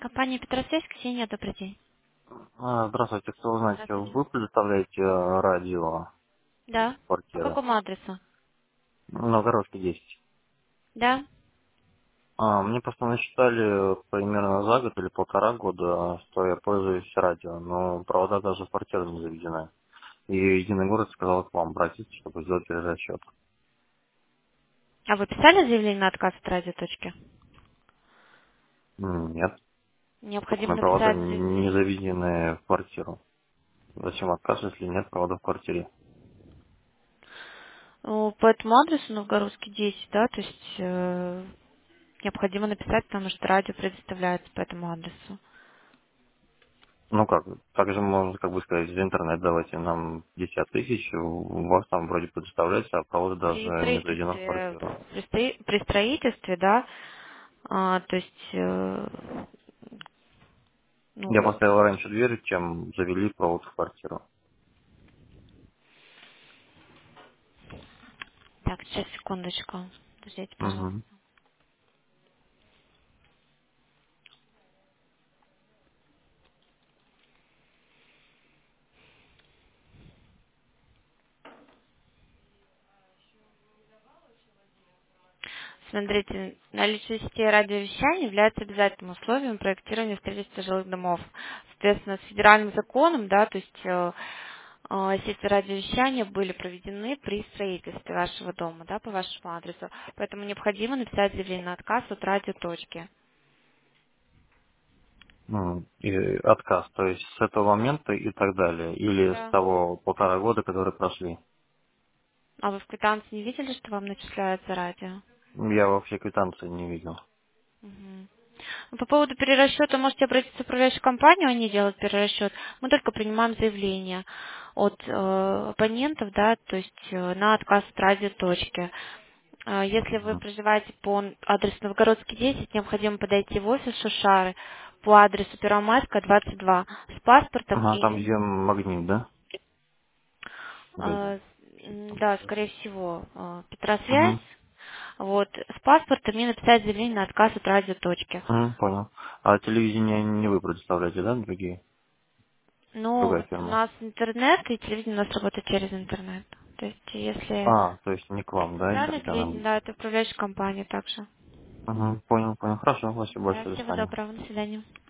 Компания Петросвязь, Ксения, добрый день. Здравствуйте, хотел узнать, Здравствуйте. вы предоставляете радио Да. По квартиры? какому адресу? Новгородский 10. Да. Мне просто насчитали примерно за год или полтора года, что я пользуюсь радио, но провода даже в квартиру не заведены. И единый город сказал к вам обратиться, чтобы сделать перерасчет. А вы писали заявление на отказ от радиоточки? Нет, просто Необходимо мои провода написать не заявление. заведены в квартиру. Зачем отказ, если нет провода в квартире? По этому адресу Новгородский 10, да, то есть необходимо написать, потому что радио предоставляется по этому адресу. Ну как, также можно, как бы сказать, в интернет давайте нам 50 тысяч, у вас там вроде предоставляется, а провода даже При не заведено в строительстве, квартиру. при строительстве, да, то есть, Я ну, поставил раньше дверь, чем завели провод в квартиру. так, сейчас, секундочку, подождите, пожалуйста. Угу. Смотрите, наличие сетей радиовещания является обязательным условием проектирования строительства жилых домов. Соответственно, с федеральным законом, да, то есть сети радиовещания были проведены при строительстве вашего дома, да, по вашему адресу. Поэтому необходимо написать заявление на отказ от радиоточки. И отказ, то есть с этого момента и так далее, или с Да. того полтора года, которые прошли. А вы в квитанции не видели, что вам начисляется радио? Я вообще квитанции не видел. Мгм. Ну, по поводу перерасчета можете обратиться в управляющую компанию, они делают перерасчет. Мы только принимаем заявление от абонентов, да, то есть на отказ от радиоточки. Если вы Мгм. проживаете по адресу Новгородский 10, необходимо подойти в офис Шушары по адресу Первомайская, 22 с паспортом Ага, там и где магнит, да? Вроде. Э, да, скорее всего, Петросвязь. Угу. Вот, с паспортом и написать заявление на отказ от радиоточки. Понял. А телевидение не вы предоставляете, да, другие? Ну, Другая вот у фирма. нас интернет, и телевидение у нас работает через интернет. То есть, если То есть не к вам, да, центральное тогда надо. телевидение, да, это управляющая компания также. Понял, понял. Хорошо, спасибо Да, большое, до всего свидания. доброго, до свидания.